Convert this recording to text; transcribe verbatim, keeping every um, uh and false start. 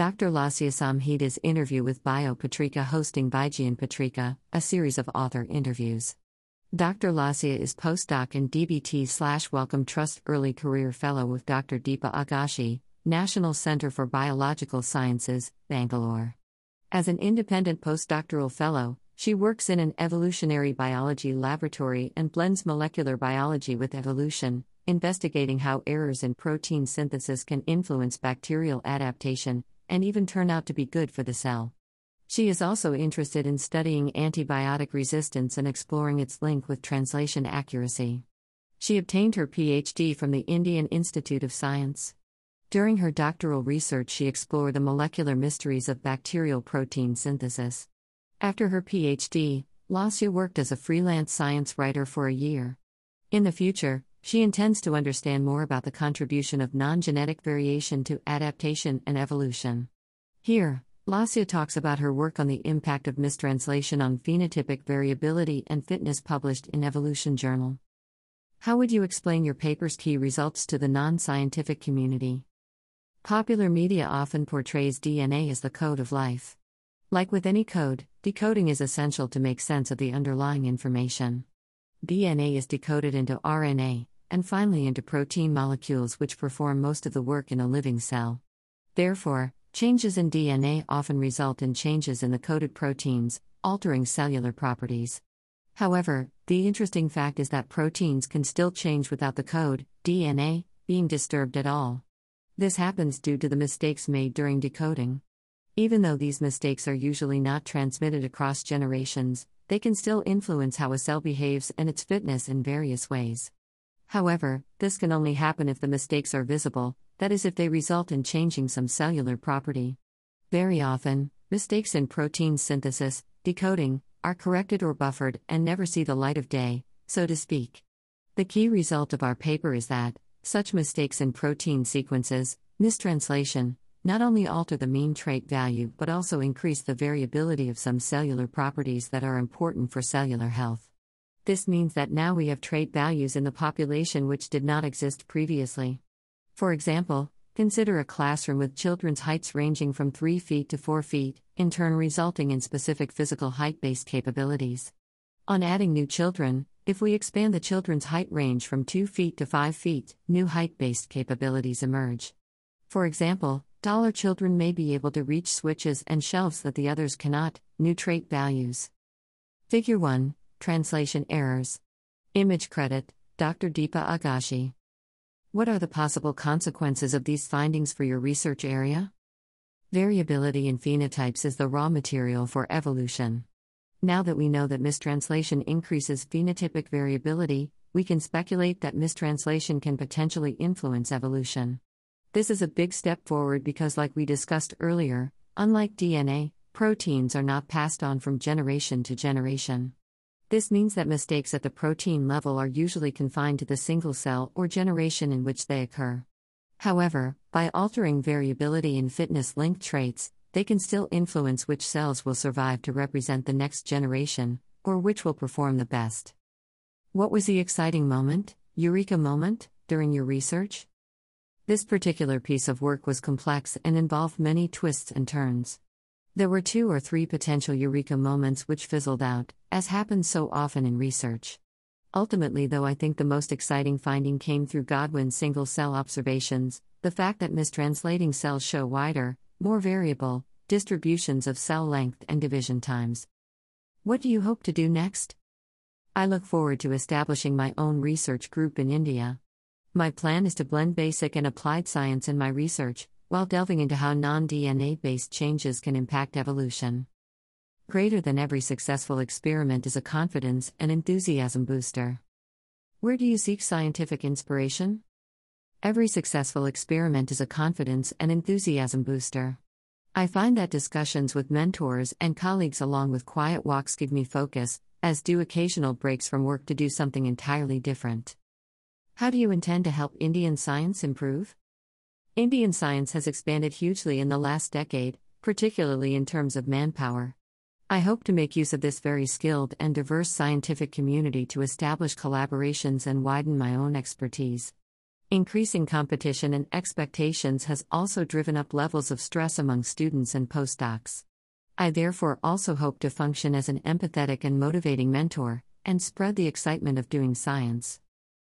Doctor Lasya Samhita's interview with Bio Patrika hosting Vijayan Patrika, a series of author interviews. Doctor Lasya is postdoc and D B T slash Wellcome Trust Early Career Fellow with Doctor Deepa Agashi, National Center for Biological Sciences, Bangalore. As an independent postdoctoral fellow, she works in an evolutionary biology laboratory and blends molecular biology with evolution, investigating how errors in protein synthesis can influence bacterial adaptation, and even turn out to be good for the cell. She is also interested in studying antibiotic resistance and exploring its link with translation accuracy. She obtained her P H D from the Indian Institute of Science. During her doctoral research, she explored the molecular mysteries of bacterial protein synthesis. After her P H D, Lasya worked as a freelance science writer for a year. In the future, she intends to understand more about the contribution of non-genetic variation to adaptation and evolution. Here, Lasya talks about her work on the impact of mistranslation on phenotypic variability and fitness published in Evolution Journal. How would you explain your paper's key results to the non-scientific community? Popular media often portrays D N A as the code of life. Like with any code, decoding is essential to make sense of the underlying information. D N A is decoded into R N A, and finally into protein molecules which perform most of the work in a living cell. Therefore, changes in D N A often result in changes in the coded proteins, altering cellular properties. However, the interesting fact is that proteins can still change without the code, D N A, being disturbed at all. This happens due to the mistakes made during decoding. Even though these mistakes are usually not transmitted across generations, they can still influence how a cell behaves and its fitness in various ways. However, this can only happen if the mistakes are visible, that is, if they result in changing some cellular property. Very often, mistakes in protein synthesis, decoding, are corrected or buffered and never see the light of day, so to speak. The key result of our paper is that such mistakes in protein sequences, mistranslation, not only alter the mean trait value but also increase the variability of some cellular properties that are important for cellular health. This means that now we have trait values in the population which did not exist previously. For example, consider a classroom with children's heights ranging from three feet to four feet, in turn resulting in specific physical height-based capabilities. On adding new children, if we expand the children's height range from two feet to five feet, new height-based capabilities emerge. For example, taller children may be able to reach switches and shelves that the others cannot, new trait values. Figure one. Translation errors. Image credit, Doctor Deepa Agashi. What are the possible consequences of these findings for your research area? Variability in phenotypes is the raw material for evolution. Now that we know that mistranslation increases phenotypic variability, we can speculate that mistranslation can potentially influence evolution. This is a big step forward because, like we discussed earlier, unlike D N A, proteins are not passed on from generation to generation. This means that mistakes at the protein level are usually confined to the single cell or generation in which they occur. However, by altering variability in fitness-linked traits, they can still influence which cells will survive to represent the next generation, or which will perform the best. What was the exciting moment, eureka moment, during your research? This particular piece of work was complex and involved many twists and turns. There were two or three potential eureka moments which fizzled out, as happens so often in research. Ultimately, though, I think the most exciting finding came through Godwin's single-cell observations, the fact that mistranslating cells show wider, more variable, distributions of cell length and division times. What do you hope to do next? I look forward to establishing my own research group in India. My plan is to blend basic and applied science in my research, while delving into how non-D N A-based changes can impact evolution. Greater than every successful experiment is a confidence and enthusiasm booster. Where do you seek scientific inspiration? Every successful experiment is a confidence and enthusiasm booster. I find that discussions with mentors and colleagues along with quiet walks give me focus, as do occasional breaks from work to do something entirely different. How do you intend to help Indian science improve? Indian science has expanded hugely in the last decade, particularly in terms of manpower. I hope to make use of this very skilled and diverse scientific community to establish collaborations and widen my own expertise. Increasing competition and expectations has also driven up levels of stress among students and postdocs. I therefore also hope to function as an empathetic and motivating mentor, and spread the excitement of doing science.